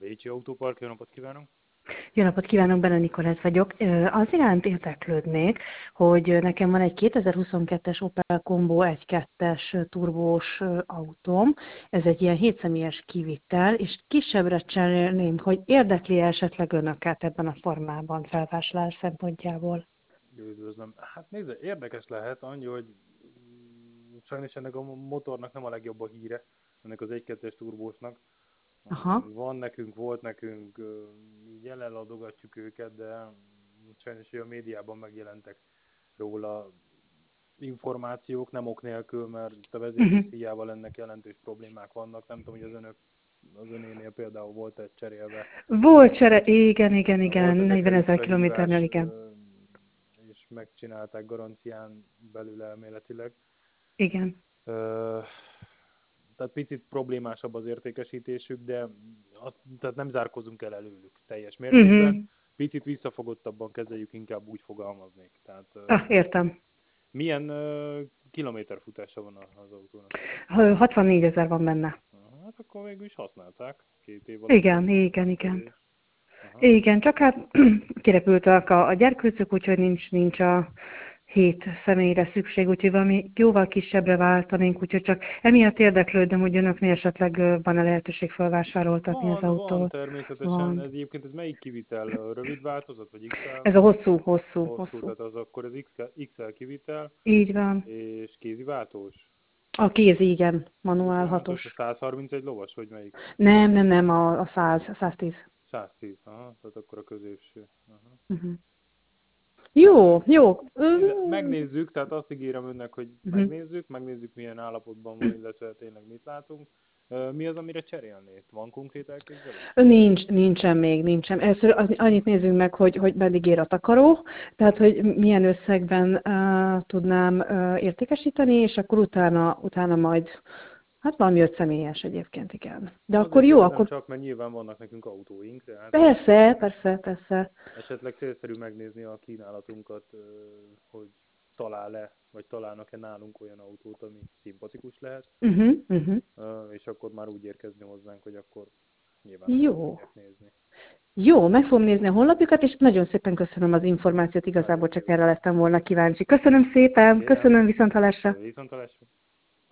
Écsi Autópark, jó napot kívánok! Jó napot kívánok, Bene Nikolett vagyok. Az iránt érdeklődnék, hogy nekem van egy 2022-es Opel Combo 1.2-es turbós autóm. Ez egy ilyen 7 személyes kivitel, és kisebbre cserélném, hogy érdekli esetleg önöket ebben a formában felvásárlás szempontjából. Üdvözlöm. Hát nézd, érdekes lehet annyi, hogy sajnos ennek a motornak nem a legjobb a híre, ennek az 1.2-es turbósnak. Aha. Van nekünk, volt nekünk, így eleladogatjuk őket, de sajnos hogy a médiában megjelentek róla információk, nem ok nélkül, mert a Uh-huh. vezetékhiával ennek jelentős problémák vannak. Nem tudom, hogy az önénél például volt egy cserélve. Volt csere, igen, Volt az 40 ekkelős 000 kilométernél, felhívás, igen. és megcsinálták garancián belül elméletileg. Igen. Ö, Tehát picit problémásabb az értékesítésük, de tehát nem zárkozunk el előlük teljes Uh-huh. mértékben. Picit visszafogottabban kezeljük, inkább úgy fogalmaznék. Tehát Értem. milyen kilométerfutása van az autónak? 64 000 van benne. Hát akkor végül is használták, 2 év alatt Igen, ennyi igen, igen. tesztelés. Aha. Igen, csak hát kirepültek a gyerkőcök, úgyhogy nincs a 7 személyre szükség, úgyhogy valami jóval kisebbre váltanénk, úgyhogy csak emiatt érdeklődöm, hogy önöknél esetleg van-e lehetőség felvásároltatni az Van autót. természetesen. Van. Ez egyébként ez melyik kivitel? A rövid változat, vagy XL? Ez a hosszú. Tehát az akkor az XL kivitel, Így van. és kéziváltós. A kézi, igen, manuál Kéziváltós, a hatos. 131 lovas, vagy melyik? Nem, a 110. 110, aha, tehát akkor a középső. Aha. Uh-huh. Jó. Megnézzük, tehát azt ígérem önnek, hogy Uh-huh. megnézzük milyen állapotban van, illetve tényleg mit látunk. Mi az, amire cserélni? Van konkrét elképzelés? Nincsen. Először annyit nézzünk meg, hogy meddig ér a takaró, tehát hogy milyen összegben tudnám értékesíteni, és akkor utána majd, hát valami 5 személyes egyébként, igen. De akkor Azért jó, kérdezem akkor csak, mert nyilván vannak nekünk autóink, tehát persze. esetleg célszerű megnézni a kínálatunkat, hogy talál-e, vagy találnak-e nálunk olyan autót, ami szimpatikus lehet, Uh-huh. és akkor már úgy érkezni hozzánk, hogy akkor nyilván meg Jó. fogják nézni. Jó, meg fogom nézni a honlapjukat, és nagyon szépen köszönöm az információt, Nagyon igazából csak erre szívesen. lettem volna kíváncsi. Köszönöm szépen, Kérem, köszönöm viszonthallásra. viszontlátásra.